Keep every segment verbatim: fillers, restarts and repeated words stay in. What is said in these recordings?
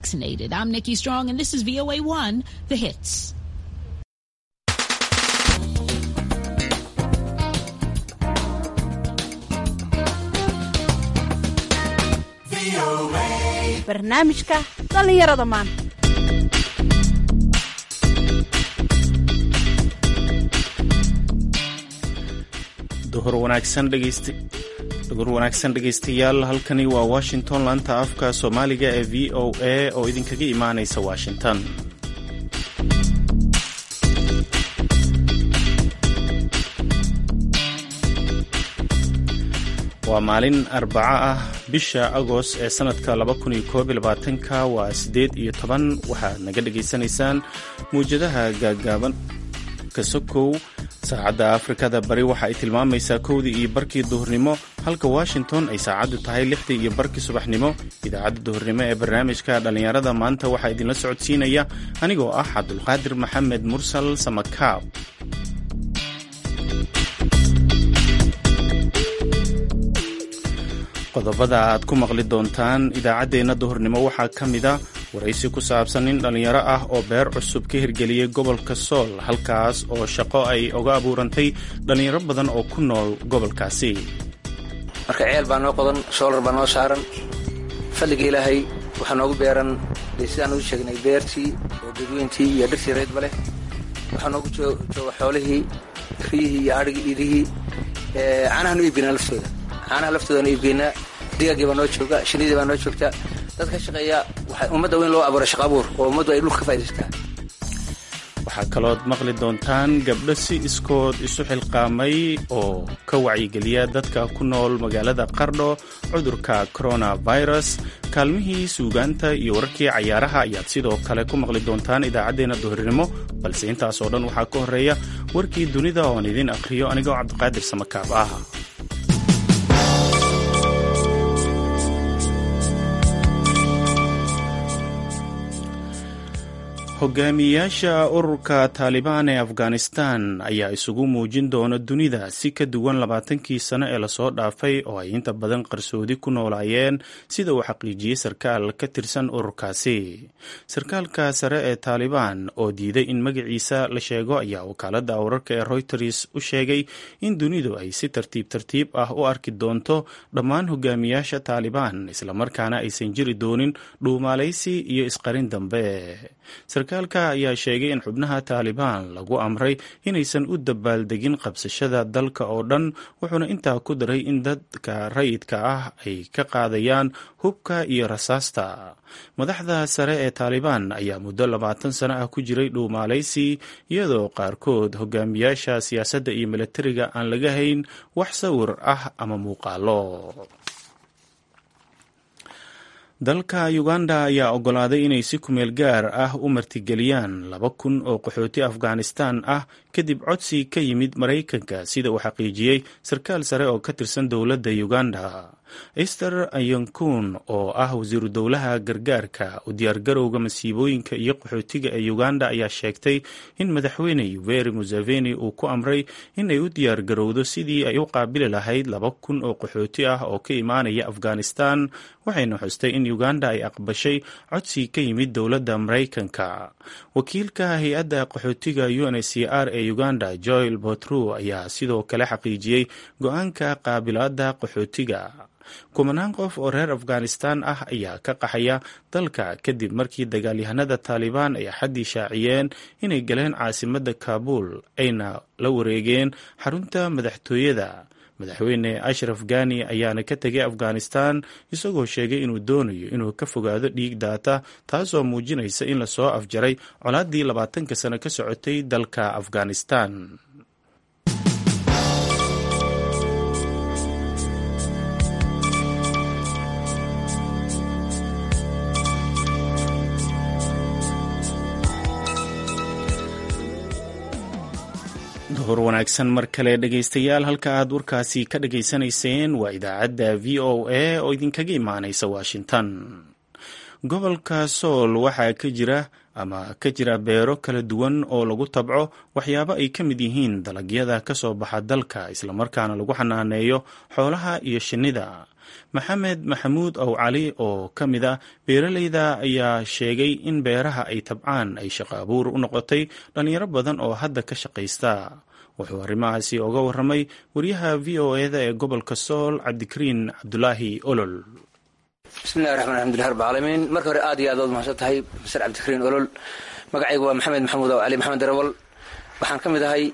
Vaccinated. I'm Nikki Strong, and this is V O A one, The Hits. barnaamijka dhalinyarada maanta. duhur wanaagsan dhegeysti duhur wanaagsan dhegeystayaal, halkani waa Washington, laanta afka Soomaaliga ee V O A oo idinkaga imaanaysa Washington. waa maalin Arbaca ah, bisha Agost ee sanadka laba kun iyo koob iyo labaatan waa siddeed iyo toban. waxaad naga dhageysanaysaan muujadaha gaagaaban ka sokow. saacadda Afrikada Bari waxa ay tilmaamaysaa kowdii iyo barkii duhurnimo, halka Washington ay saacaddu tahay lixdii iyo barkii subaxnimo. idaacadda duhurnimo ee barnaamijka dhalinyarada maanta waxaa idinla socodsiinaya anigoo ah Cabdulqaadir Maxamed Mursal Samakaab. qodobada aad ku maqli doontaan idaacaddeenna duhurnimo waxaa ka mida waraysi ku saabsan nin dhallinyaro ah oo beer cusub ka hirgeliyey gobolka Sool, halkaas oo shaqo ay uga abuurantay dhallinyaro badan oo ku nool gobolkaasi. marka ceel baa noo qodan, soolar baa noo saaran. fadliga ilaahay waxaa noogu beeran sidaan u sheegnay beertii oo dadweyntii iyo dhirtii reedba leh. waxaa noogu jooga xoolihii, riyihii iyo adhigii idihii. caanahanu iibgeynaa laftooda caanaha laftoodan iibgeynaa. digaagii baa noo jooga, shinidii baa noo joogta. dadka shaqeeya waxaa ummadda weyn loo abuura shaqo abuur oo ummaddu ay dhulka ka faa'idaystaa. waxaa kalood maqli doontaan gabdho si iskood isu xilqaamay oo ka wacyigeliya dadka ku nool magaalada Qardho cudurka coronavirus. kaalmihii suugaanta iyo wararkii cayaaraha ayaad sidoo kale ku maqli doontaan idaacaddeenna duhurnimo, balse intaas oo dhan waxaa ka horreeya warkii dunida oo aan idin akhriyo anigoo Cabdiqaadir Samakaab ah. hogaamiyayaasha ururka Taliban ee Afghanistan ayaa isugu muujin doona dunida si ka duwan labaatankii sano ee lasoo dhaafay oo ay inta badan qarsoodi ku noolaayeen, sida uu xaqiijiyey sarkaal ka tirsan ururkaasi. sarkaalka sare ee Taliban oo diiday in magaciisa la sheego ayaa wakaaladda wararka ee Reuters u sheegay in dunidu ay si tartiib tartiib ah u arki doonto dhammaan hogaamiyayaasha Taliban, islamarkaana aysan jiri doonin dhuumaalaysi iyo isqarin dambe. sarkaalka ayaa sheegay in xubnaha Taliban lagu amray inaysan u dabaaldegin qabsashada dalka oo dhan, wuxuuna intaa ku daray in dadka rayidka ah ay ka qaadayaan hubka iyo rasaasta. madaxda sare ee Taliban ayaa muddo labaatan sano ah ku jiray dhuumaalaysi, iyadoo qaarkood hogaamiyaasha siyaasadda iyo milatariga aan laga hayn wax sawir ah ama muuqaalo. dalka Uganda ayaa oggolaaday inay si kumeel gaar ah u martigeliyaan laba kun oo qaxooti Afghanistan ah kadib codsi ka yimid Maraykanka, sida uu xaqiijiyey sarkaal sare oo ka tirsan dowladda Uganda. Esther Ayankun oo ah wasiiru dowlaha gargaarka u diyaargarowga masiibooyinka iyo qaxootiga ee Uganda ayaa sheegtay in madaxweyne Yoweri Museveni uu ku amray in ay u diyaargarowdo sidii ay u qaabili lahayd laba kun oo qaxooti ah oo ka imaanaya Afghanistan, waxayna xustay in Uganda ay aqbashay codsi ka yimid dowladda Maraykanka. wakiilka hay-adda qaxootiga U N H C R ee Uganda, Joel Botru, ayaa sidoo kale xaqiijiyey go-aanka qaabilaadda qaxootiga. kumanaan qof oo reer Afghanistan ah ayaa ka qaxaya dalka kadib markii dagaalyahanada Taliban ay axaddii shaaciyeen inay galeen caasimadda Kaabul ayna la wareegeen xarunta madaxtooyada. madaxweyne Ashraf Ghani ayaana ka tegay Afghanistan isagoo sheegay inuu doonayo inuu ka fogaado dhiig daata, taasoo muujinaysa in lasoo afjaray colaaddii labaatanka sano ka socotay dalka Afghanistan. duhur wanaagsan mar kale dhegaystayaal, halka aad warkaasi ka dhegaysanayseen waa idaacadda V O A oo idinkaga imaanaysa Washington. gobolka Sool waxaa ka jira ama ka jira beero kala duwan oo lagu tabco waxyaabo ay ka mid yihiin dalagyada ka soo baxa dalka islamarkaana lagu xanaaneeyo xoolaha iyo shinnida. maxamed maxamuud ow cali oo ka mid a beeraleyda ayaa sheegay in beeraha ay tabcaan ay shaqo abuur u noqotay dhalinyaro badan oo hadda ka shaqaysta. wuxuu arrimahaasi oga warramay wariyaha v o eda ee gobolka sool cabdikariin cabdulaahi olol. bismillahi raxmaan alxamdulilah rabbi caalamiin. marka hore aad iyo aad ood mahadsan tahay masar cabdikariin olol. magacaygu waa maxamed maxamuud ow cali maxamed darawal. waxaan ka mid ahay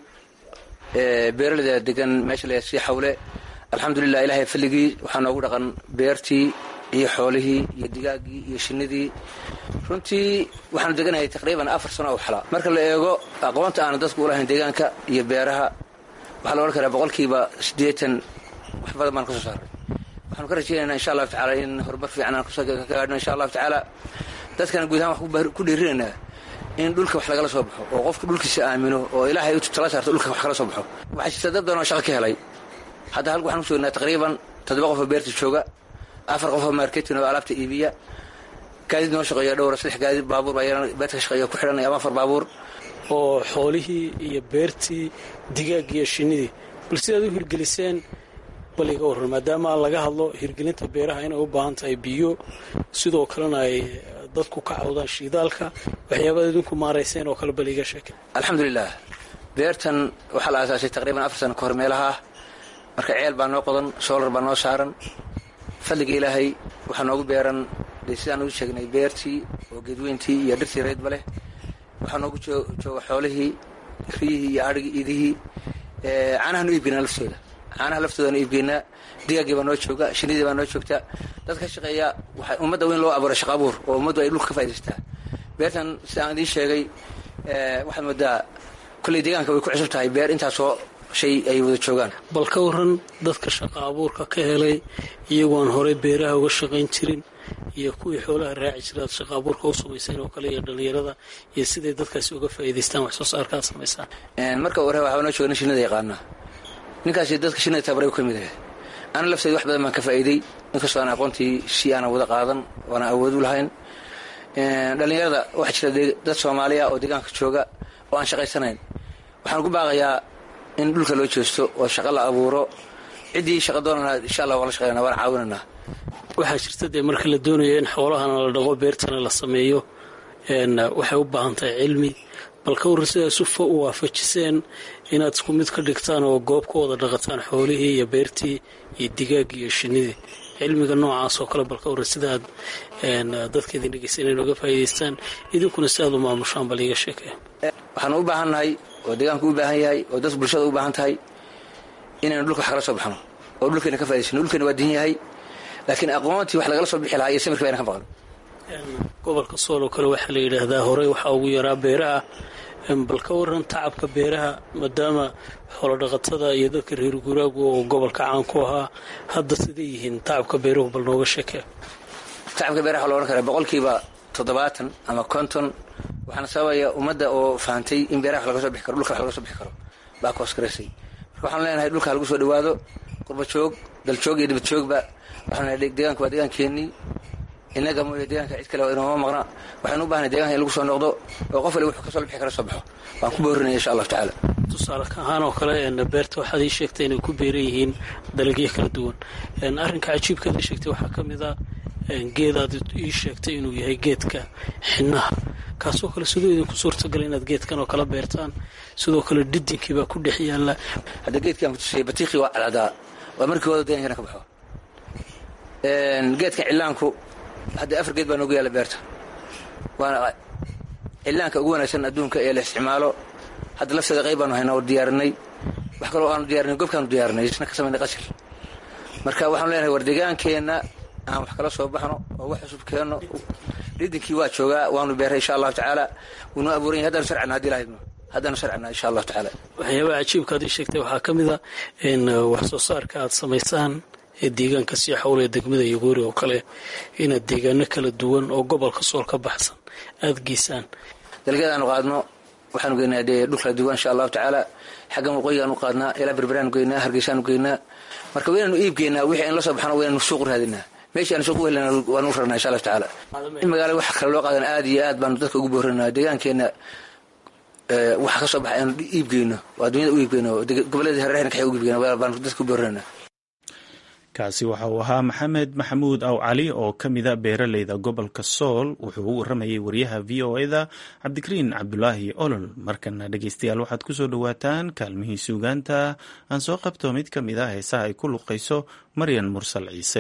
beeraleyda degan meesha la sii xawle. alxamdulilah ilaahay falligii waxaa noogu dhaqan beertii iyo xoolihii iyo digaagii iyo shinnidii. runtii waxaanu deganahay taqriiban afar sano oo xala. marka la eego aqoonta aanu dadku u lahayn deegaanka iyo beeraha waxaa la odhan karaa boqolkiiba siddeetan wax badan baan ka soo saaray. waxaanu ka rajaynaynaa insha allahu tacaala in horumar fiican aan ka gaadhno insha allahu tacaala. dadkana guud ahaan wax ku dhiirinaynaa in dhulka wax lagala soo baxo oo qofku dhulkiisa aamino oo ilaahay u tala saarto dhulka wax kala soo baxo. waxaa jirta dad badan oo shaqo ka helay. hadda halka waxaan ku joognaa taqriiban toddoba qof oo beerta jooga, afar qof oo marketin oo alaabta iibiya, gaadiid noo shaqeeya dhowra saddex gaadiid baabuur baa beerta ka shaqeeya ku xidhan ama afar baabuur. oo xoolihii iyo beertii digaag iyo shinnidii bal sidaad u hirgeliseen bal iga warran, maadaama laga hadlo hirgelinta beeraha inay u baahan tahay biyo, sidoo kalena ay dadku ka cawdaan shiidaalka, waxyaabaad idinku maarayseen oo kale bal iga sheeke. alxamdulilah beertan waxaa la aasaasay taqriiban afar sano ka hor meelaha. marka ceel baa noo qodan, soolar baa noo saaran. fadliga ilaahay waxaa noogu beeran sidaan ugu sheegnay beertii oo geedweyntii iyo dhirtii reydba leh. waxaa noogu jooga xoolihii, riyihii iyo adhigii idihii. caanahaanu iibgeynaa laftooda caanaha laftoodaanu iibgeynaa. digaaggii baa noo jooga, shinnidii baa noo joogta. dad ka shaqeeya waxaa ummadda weyn loo abuuray shaqa abuur oo ummaddu ay dhulka ka faa'idaystaa. beertan sidaan idiin sheegay waxaad moodaa kolley deegaanka way ku cusub tahay beer intaasoo shay ay wada joogaan. bal ka warran dadka shaqa abuurka ka helay iyagoon horey beeraha uga shaqayn jirin iyo kuwii xoolaha raaci jiraad shaqa abuurka u samayseen oo kale iyo dhallinyarada iyo siday dadkaasi uga faa'iidaystaan wax soo saarkaad samaysaan. marka hore waxaa noo jooga nin shinnida yaqaana. ninkaasi dadka shinnida tabaray u ka mid ahay. ana lafteeda wax badan baan ka faa'iiday inkastoo aan aqoontii si aanan wada qaadan oona awood u lahayn. dhallinyarada waxaa jira dad soomaaliya oo deegaanka jooga oo aan shaqaysanayn. waxaan ugu baaqayaa in dhulka loo jeesto oo shaqo la abuuro. ciddii shaqa doonana insha allah waan la shaqeynaa, waan caawinanaa. waxaa jirta dee marka la doonayo in xoolahana la dhaqo beertana la sameeyo waxay u baahan tahay cilmi. bal ka warran sidaa sufa u waafajiseen inaad isku mid ka dhigtaan oo goob ka wada dhaqataan xoolihii iyo beertii iyo digaaggii iyo shinnidii. cilmiga noocaas oo kale bal ka warran sidaad dadka idin dhegeysan inay uga faa'iidaystaan idinkuna si aad u maamushaan bal iiga sheekee. waxaanu u baahannahay oo deegaanku u baahan yahay oo dadka bulshada u baahan tahay inaynu dhulka wax kala soo baxno oo dhulkeena ka faa'idaysano. dhulkeena waa diin yahay laakiin aqoontii wax lagala soo bixi lahaa iyo samirka bayna ka maqan. gobolka sool oo kale waxaa la yidhaahdaa horey waxaa ugu yaraa beeraha. bal ka warran tacabka beeraha maadaama xoolodhaqatada iyo dadka reer guuraagu oo gobolka caan ku ahaa hadda siday yihiin tacabka beeruhu bal nooga sheekee. tacabka beeraha waxaa la odhan karaa boqolkiiba toddobaatan ama konton waxaana sababaya ummadda oo fahantay in beeraha wax laga soo bixi karo, dhulka wax laga soo bixi karo baa ka hoosgaraysay. marka waxaanu leenahay dhulka halagu soo dhawaado, qurba joog, dal joog iyo dibad joogba. waxaanu leeyahay deegaanka waa deegaankeenii, innaga mooye deegaanka cid kale inooma maqna. waxaynu u baahnay deegaanka in lagu soo noqdo oo qof waliba wuxuu ka soo bixi kara soo baxo. waan ku boorinaya insha allahu tacaala. tusaale ka ahaan oo kale beerta waxaad ii sheegtay inay ku beeran yihiin dalagyo kala duwan. arrinka cajiibkaad ii sheegtay waxaa ka mid a geedaad ii sheegtay inuu yahay geedka xinnaha. kaasoo kale sidoo idinku suurtagal inaad geedkan oo kala beertaan. sidoo kale dhidinkii baa ku dhex yaalla. hadda geedkaan ku tusayay batiiqii waa cadaadaa waa markii wada deegankana ka baxo. geedka cillaanku hadda afar geed baa noogu yaalla beerta. waana cillaanka ugu wanaagsan adduunka ee la isticmaalo. hadda lafteeda qayb baanu haynaa oo diyaarinay. wax kaloo aanu diyaarinay gobkaanu diyaarinay isna ka samaynay qashir. marka waxaanu leenahay war deegaankeenna aan wax kala soo baxno oo wax cusub keenno. dhidinkii waa joogaa waanu beeray insha allahu tacaala. wuunoo abuuran yahay haddanu sharcina hadii lahaydno haddanu sharcina insha allahu tacaala. waxyaabaha cajiibkaad ii sheegtay waxaa ka mid a in wax soo saarka aad samaysaan ee deegaanka sii xawle ee degmada Yogoori oo kale inaad deegaano kala duwan oo gobolka Sool ka baxsan aad geysaan. dalgeedaan qaadno waxaanu geynaa dhul kala duwan insha allahu tacaala. xaggan waqooyigaan u qaadnaa ilaa Berberaanu geynaa, Hargeysaan geynaa. marka waynaanu iib geynaa wixii in la soo baxno waynaanu suuq raadinaa. meeshii aan suuq u helana waan u rarnaa insha allahu tacaala. in magaalada wax kale loo qaadana aad iyo aad baanu dadka ugu boorinaa. deegaankeenna waxa ka soo baxay aanu iibgeyno oo adduunyada u iibgeyno gobollada hareerahena kaxay u iibgeyno baanu dadka u boorinaa. kaasi waxa uu ahaa maxamed maxamuud aw cali oo ka mida beeraleyda gobolka sool. wuxuu u waramayay wariyaha v o e da cabdikariin cabdulaahi olol. markana dhegeystayaal waxaad ku soo dhowaataan kaalmihii suugaanta. aan soo qabto mid ka mid ah heesaha ay ku luqayso maryan mursal ciise.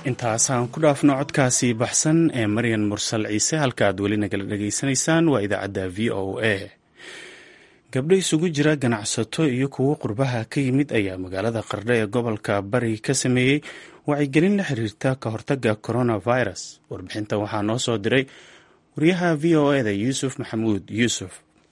intaasaan ku dhaafno codkaasi baxsan ee maryan mursal ciise halka aad weli nagala dhegaysanaysaan waa idaacadda v o a. gabdho isugu jira ganacsato iyo kuwo qurbaha ka yimid ayaa magaalada qardho ee gobolka bari ka sameeyey wacyigelin la xiriirta ka hortagga coronavirus. warbixintan waxaa noo soo diray wariyaha v o eda yuusuf maxamuud yuusuf.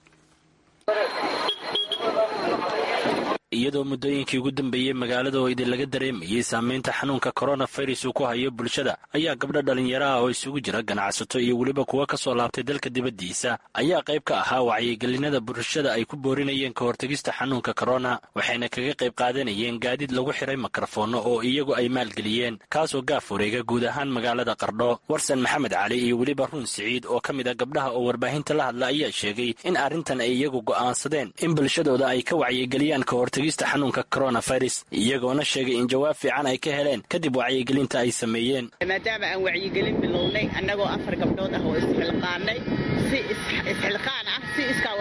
iyadoo muddooyinkii ugu dambeeyey magaalada oo idin laga dareemayey saameynta xanuunka coronavirus uu ku hayo bulshada ayaa gabdho dhallinyaro ah oo isugu jira ganacsato iyo weliba kuwa ka soo laabtay dalka dibaddiisa ayaa qayb ka ahaa wacyigelinada bulshada ay ku boorinayeen ka hortegista xanuunka corona, waxayna kaga qayb qaadanayeen gaadiid lagu xiray mikrafoonno oo iyagu ay maalgeliyeen kaasoo gaaf wareega guud ahaan magaalada qardho. warsan maxamed cali iyo weliba ruun siciid oo ka mid a gabdhaha oo warbaahinta la hadla ayaa sheegay in arrintan ay iyagu go'aansadeen in bulshadooda ay ka wacyigeliyaan ka horteg xanuunka coronavirus, iyagoona sheegay in jawaab fiican ay ka heleen kadib wacyigelinta ay sameeyeen. maadaama aan wacyigelin bilownay annagoo afar gabdhood ah oo isxilqaanay si isxilqaan ah si iskaa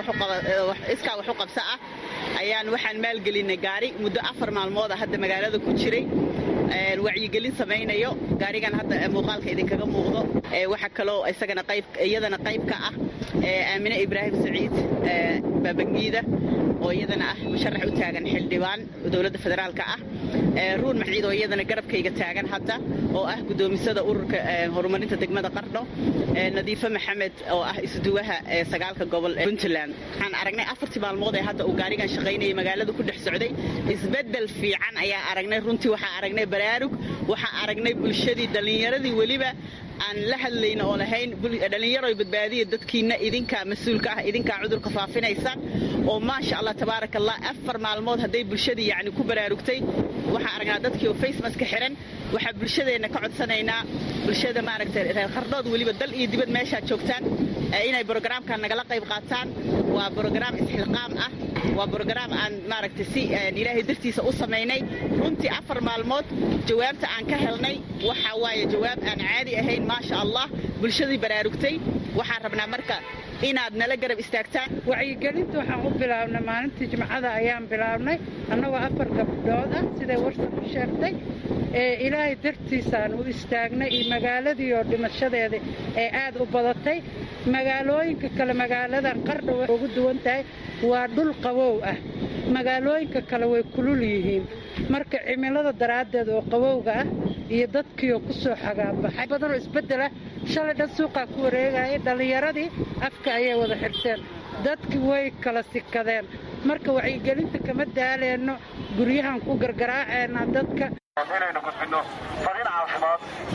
wax u qabso ah ayaan waxaan maalgelinay gaari muddo afar maalmood ah hadda magaalada ku jiray wacyigelin samaynayo. gaarigan hadda muuqaalka idinkaga muuqdo waxaa kaloo isagana qayb iyadana qayb ka ah aamine ibraahim saciid baabangiida oo iyadana ah musharax u taagan xildhibaan dowladda federaalka ah, ruun maciid oo iyadana garabkayga taagan hadda oo ah guddoomisada ururka horumarinta degmada qardho, nadiifo maxamed oo ah isduwaha sagaalka gobol ee puntland. waxaan aragnay afartii maalmood ee hadda uu gaarigan shaqaynayay magaalada ku dhex socday isbeddel fiican ayaa aragnay. runtii waxaa aragnay baraarug, waxaa aragnay bulshadii dhallinyaradii weliba aan la hadlayna oo lahayn dhallinyaroy badbaadiya dadkiina idinkaa mas-uulka ah, idinkaa cudurka faafinaysaan oo maasha allah tabaaraka allah afar maalmood hadday bulshadii yacni ku baraarugtay. waxaa aragnaa dadkii oo facemaska xiran. waxaa bulshadeenna ka codsanaynaa bulshada maaragtay reer qardhood weliba dal iyo dibad meeshaad joogtaan inay brogaraamkan nagala qayb qaataan. waa brogaraam isxilqaam ah, waa brogaraam aan maaragtay si ilaahay dartiisa u samaynay. runtii afar maalmood jawaabta aan ka helnay waxaa waaye jawaab aan caadi ahayn maasha allah. bulshadii baraarugtay. waxaan rabnaa marka inaad nala garab istaagtaan. wacyigelinta waxaan u bilaabnay maalintii jimcada ayaan bilaabnay annagoo afar gabdhood ah siday warsan u sheegtay. ee ilaahay dartiisaan u istaagnay iyo magaaladii oo dhimashadeeda ee aad u badatay. magaalooyinka kale magaaladan qardho way ugu duwan tahay, waa dhul qabow ah. magaalooyinka kale way kulul yihiin, marka cimilada daraaddeed oo qabowga ah iyo dadkii oo ku soo xagaanbaxay badanoo isbeddel ah. shalay dhan suuqaa ku wareegaya, dhallinyaradii afka ayay wada xirteen, dadkii way kala sikadeen. marka wacyigelinta kama daaleenno, guryahan ku gargaraaceena dadka inaynu gudbino fariin caafimaad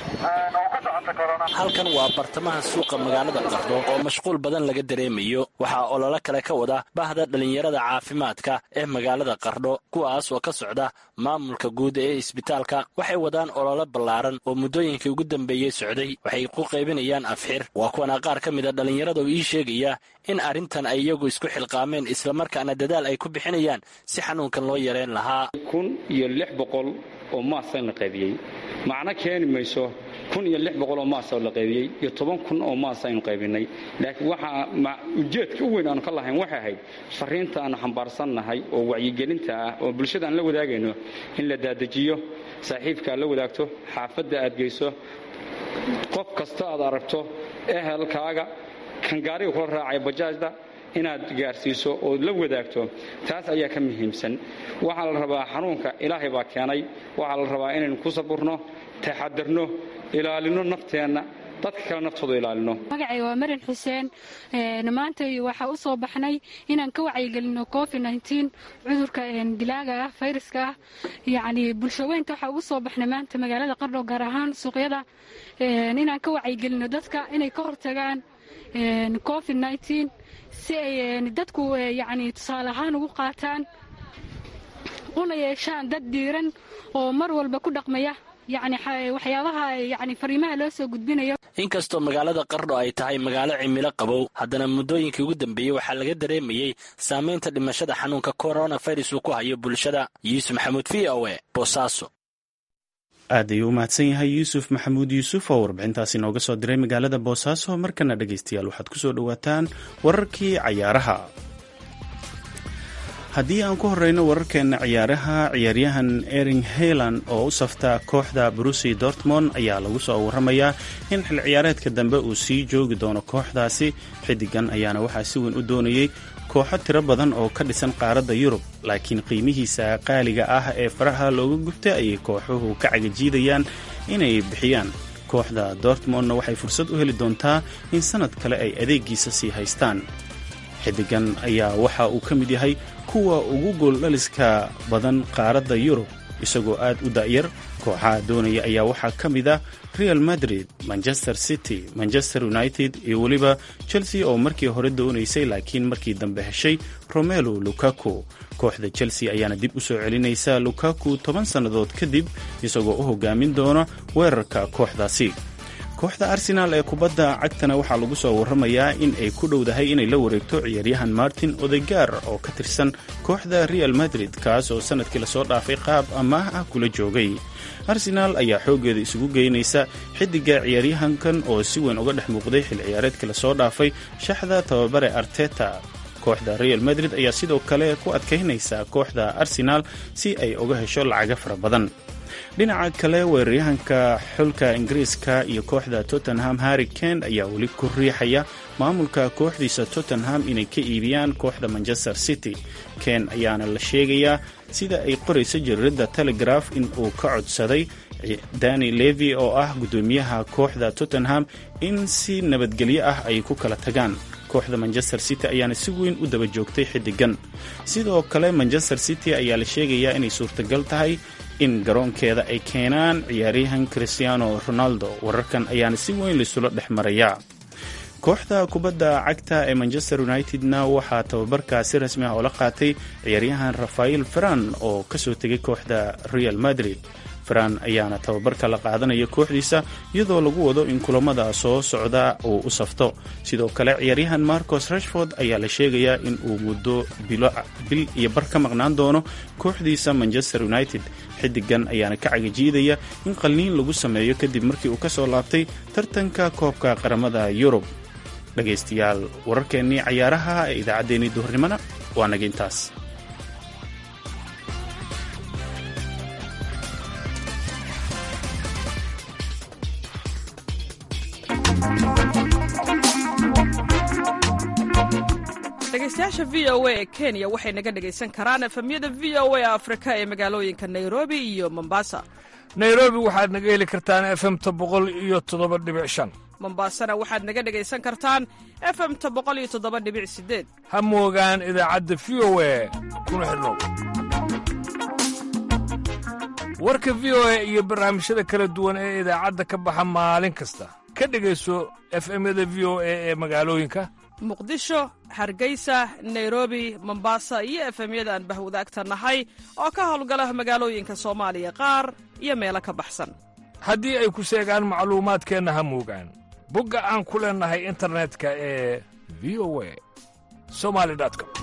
oo ku socota corona. halkan waa bartamaha suuqa magaalada qardho oo mashquul badan laga dareemayo. waxaa ololo kale ka wada bahda dhallinyarada caafimaadka ee magaalada qardho, kuwaas oo ka socda maamulka guud ee isbitaalka. waxay wadaan ololo ballaaran oo muddooyinkii ugu dambeeyey socday. waxay ku qaybinayaan afxir. waa kuwana qaar ka mid a dhallinyarada oo ii sheegaya in arrintan ay iyagu isku xilqaameen islamarkaana dadaal ay ku bixinayaan si xanuunkan loo yareen lahaa. kun iyo lix boqol oo maasa la qaybiyey macna keeni mayso kun iyo lix boqol oo maasa la qaybiyey iyo toban kun oo maasa aynu qaybinay. laakiin waxa ujeedka u weyn aan ka lahayn waxay ahayd fariinta aan xambaarsannahay oo wacyigelinta ah oo bulshada aan la wadaagayno in la daadajiyo, saaxiibka la wadaagto, xaafadda aad geyso, qof kasta aad aragto ehelkaaga kan gaariga kula raacay bajaajda inaad gaarsiiso oo la wadaagto. taas ayaa ka muhiimsan. waxaa la rabaa xanuunka ilaahay baa keenay, waxaa la rabaa inaynu ku saburno, taxadarno, ilaalino nafteenna, dadka kale naftooda ilaalino. magacay waa marin xuseen. maanta waxaa u soo baxnay inaan ka wacyigelino covid nneteen cudurka dilaaga ah, fayraska ah. yacni bulshaweynta waxaa ugu soo baxnay maanta magaalada qardho, gaar ahaan suuqyada, inaan ka wacyigelino dadka inay ka hortagaan covid nneteen si ay dadku yacni tusaale ahaan ugu qaataan una yeeshaan dad diiran oo mar walba ku dhaqmaya yacni waxyaabaha yacni fariimaha loo soo gudbinayo. inkastoo magaalada qardho ay tahay magaalo cimilo qabow, haddana muddooyinkii ugu dambeeyey waxaa laga dareemayey saamaynta dhimashada xanuunka coronavirus uu ku hayo bulshada. yuusuf maxamuud v o e boosaaso. aad ayuu u mahadsan yahay yuusuf maxamuud yuusuf oo warbixintaasi nooga soo diray magaalada boosaaso. markana dhegaystayaal waxaad ku soo dhowaataan wararkii cayaaraha. haddii aan ku horeyno wararkeena ciyaaraha, ciyaaryahan ering haaland oo u safta kooxda Borussia Dortmund ayaa lagu soo waramayaa in xil ciyaareedka dambe uu sii joogi doono kooxdaasi. xidigan ayaana waxaa si weyn u doonayay kooxo tiro badan oo ka dhisan qaaradda Yurub, laakiin qiimihiisa qaaliga ah ee faraha looga gubtay ayay kooxuhu ka cagajiidayaan inay bixiyaan. kooxda Dortmundna waxay fursad u heli doontaa in sanad kale ay adeegiisa sii haystaan. xidigan ayaa waxa uu ka mid yahay kuwa ugu gooldhaliska badan qaaradda Yurub, isagoo aad u da'yar. kooxaha doonaya ayaa waxaa ka mid ah Real Madrid, Manchester City, Manchester United iyo weliba Chelsea oo markii hore doonaysay laakiin markii dambe heshay Romelu Lukaku. kooxda Chelsea ayaana dib u soo celinaysa Lukaku toban sannadood kadib, isagoo u hogaamin doona weerarka kooxdaasi. kooxda Arsenal ee kubadda cagtana waxaa lagu soo waramayaa in ay ku dhowdahay inay la wareegto ciyaaryahan Martin Odegaard oo ka tirsan kooxda Real Madrid, kaas oo sanadkii lasoo dhaafay qaab amaah ah kula joogay. Arsenal ayaa xoogeeda isugu geynaysa xidiga ciyaaryahankan oo si weyn uga dhex muuqday xil ciyaareedkii lasoo dhaafay shaxda tababare Arteta. kooxda Real Madrid ayaa sidoo kale ku adkaynaysa kooxda Arsenal si ay uga hesho lacaga fara badan. dhinaca kale, weeraryahanka xulka Ingiriiska iyo kooxda Tottenham Harry Kane ayaa weli ku riixaya maamulka kooxdiisa Tottenham inay ka iibiyaan kooxda Manchester City. Kane ayaana la sheegayaa sida ay qorayso jaridda Telegraph in uu ka codsaday Danny Levy oo ah gudoomiyaha kooxda Tottenham in si nabadgelyo ah ay ku kala tagaan. kooxda Manchester City ayaana si weyn u daba joogtay xidigan. sidoo kale Manchester City ayaa la sheegayaa inay suurtagal tahay in garoonkeeda ay keenaan ciyaaryahan Cristiano Ronaldo. wararkan ayaana si weyn lisula dhex maraya. kooxda kubadda cagta ee Manchester Unitedna waxaa tababarka si rasmi ah oo la qaatay ciyaaryahan Rafael Varane oo ka soo tegay kooxda Real Madrid. Varane ayaana tababarka la qaadanaya kooxdiisa iyadoo lagu wado in kulamada soo socda uu u safto. sidoo kale ciyaaryahan Marcus Rashford ayaa la sheegayaa in uu muddo bil iyo bar ka maqnaan doono kooxdiisa Manchester United. xidigan ayaana ka cagajiidaya in qalliin lagu sameeyo kadib markii uu ka soo laabtay tartanka koobka qaramada Yurub. dhagaystayaal, wararkeennii cayaaraha ee idaacaddeenii duhurnimona waa naga intaas. dhegaystayaasha v o a ee Kenya waxay naga dhagaysan karaan efemyada v o a Afrika ee magaalooyinka Nairobi iyo Mombasa. Nairobi waxaad naga heli kartaan F M ta boqol iyo toddoba dhibic shan. Mombasana waxaad naga dhagaysan kartaan F M ta boqol iyo toddoba dhibic sideed. ha moogaan idaacadda v o a kuna xidhnow. warka v o a iyo barnaamijyada kala duwan ee idaacadda ka baxa maalin kasta ka dhagayso F M-yada v o a ee magaalooyinka Muqdisho, Hargeysa, Nairobi, Mombasa iyo F M-yada aan bahwadaagta nahay oo ka howlgala magaalooyinka Soomaaliya qaar iyo meelo ka baxsan. haddii ay ku sheegaan macluumaadkeenna ha moogaan bogga aan ku leenahay internetka ee v o a somali dot com.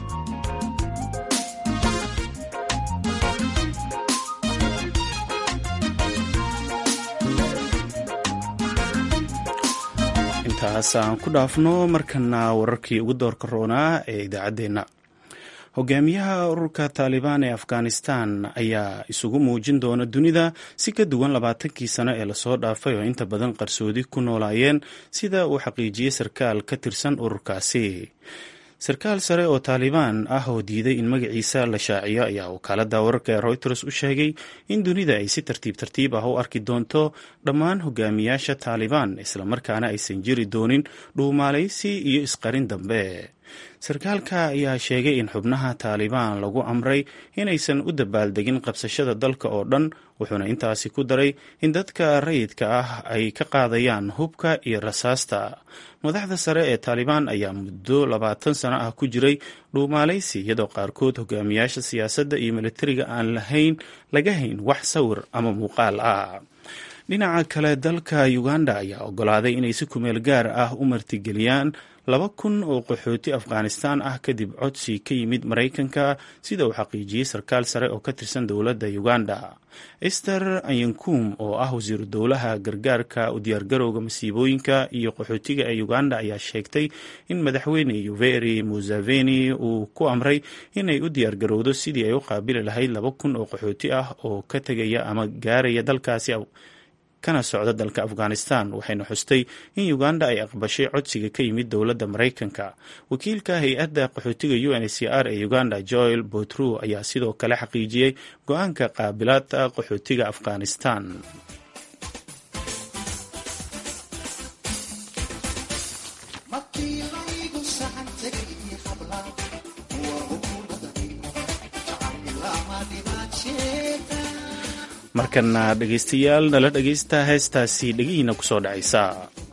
intaas aan ku dhaafno markana wararkii ugu doorka roonaa ee idaacaddeenna. hogaamiyaha ururka Taliban ee Afghanistan ayaa isugu muujin doona dunida si ka duwan labaatankii sano ee lasoo dhaafay oo inta badan qarsoodi ku noolaayeen, sida uu xaqiijiyey sarkaal ka tirsan ururkaasi. sarkaal sare oo Taliban ah oo diiday in magaciisa la shaaciyo ayaa wakaaladda wararka ee Reuters u sheegay in dunida ay si tartiib tartiib ah u arki doonto dhammaan hogaamiyaasha Taliban, islamarkaana aysan jiri doonin dhuumaalaysi iyo isqarin dambe. sarkaalka ayaa sheegay in xubnaha Taliban lagu amray inaysan u dabaaldegin qabsashada dalka oo dhan, wuxuuna intaasi ku daray in dadka rayidka ah ay ka qaadayaan hubka iyo rasaasta. madaxda sare ee Taliban ayaa muddo labaatan sano ah ku jiray dhuumaalaysi, iyadoo qaarkood hogaamiyaasha siyaasadda iyo militariga aan lahayn laga hayn wax sawir ama muuqaal ah. dhinaca kale dalka uganda ayaa ogolaaday inay si kumeel gaar ah u martigeliyaan laba kun oo qaxooti afghanistaan ah kadib codsi ka yimid maraykanka sida uu xaqiijiyey sarkaal sare oo ka tirsan dowladda uganda. ester ayankum oo ah wasiiru dowlaha gargaarka u diyaargarowga masiibooyinka iyo qaxootiga ee uganda ayaa sheegtay in madaxweyne yoweri museveni uu ku amray inay u diyaargarowdo sidii ay u qaabili lahayd laba kun oo qaxooti ah oo ka tegaya ama gaaraya dalkaasi kana socda dalka afghanistan, waxayna xustay in uganda ay aqbashay codsiga ka yimid dowladda maraykanka. wakiilka hay-adda qaxootiga u n h c r ee uganda joel botru ayaa sidoo kale xaqiijiyey go-aanka qaabilaadda qaxootiga afghanistan. markana dhegaystayaal nala dhegaysta heestaasi dhegihiina ku soo dhacaysa.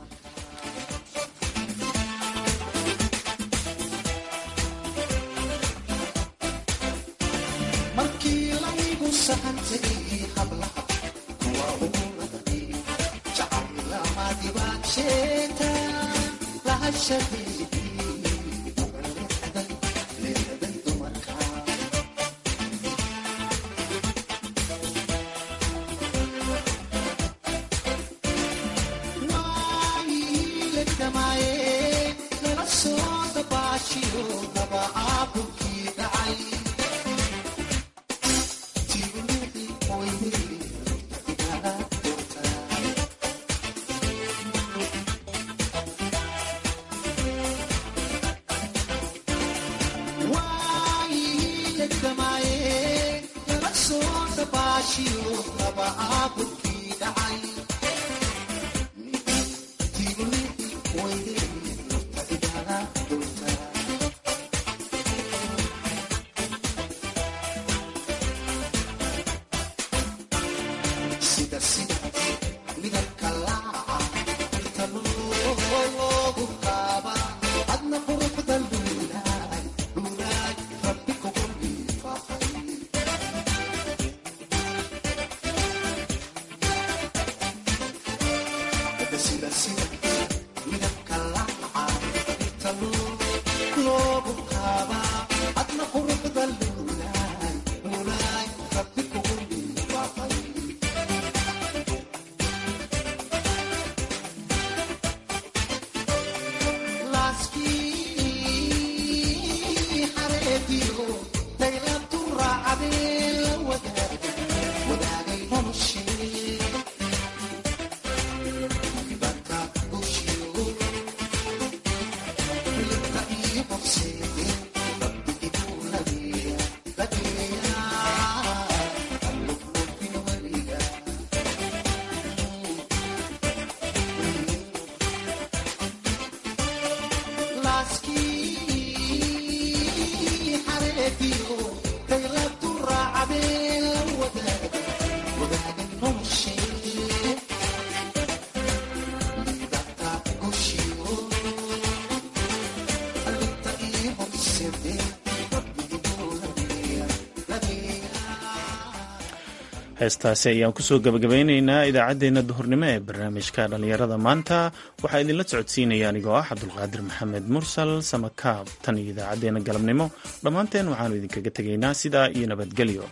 heestaasi ayaan kusoo gabagabeyneynaa idaacaddeenna duhurnimo ee barnaamijka dhallinyarada maanta. waxaa idinla socodsiinaya anigoo ah cabdulqaadir maxamed mursal samakaab. tan iyo idaacaddeenna galabnimo dhammaanteen waxaanu idinkaga tegaynaa sidaa iyo nabadgelyo.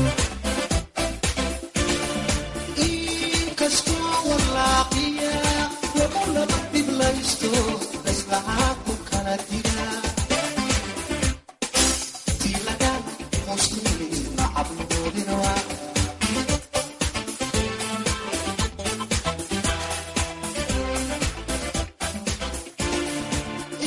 Inkastoo walaaqaya markhaatiga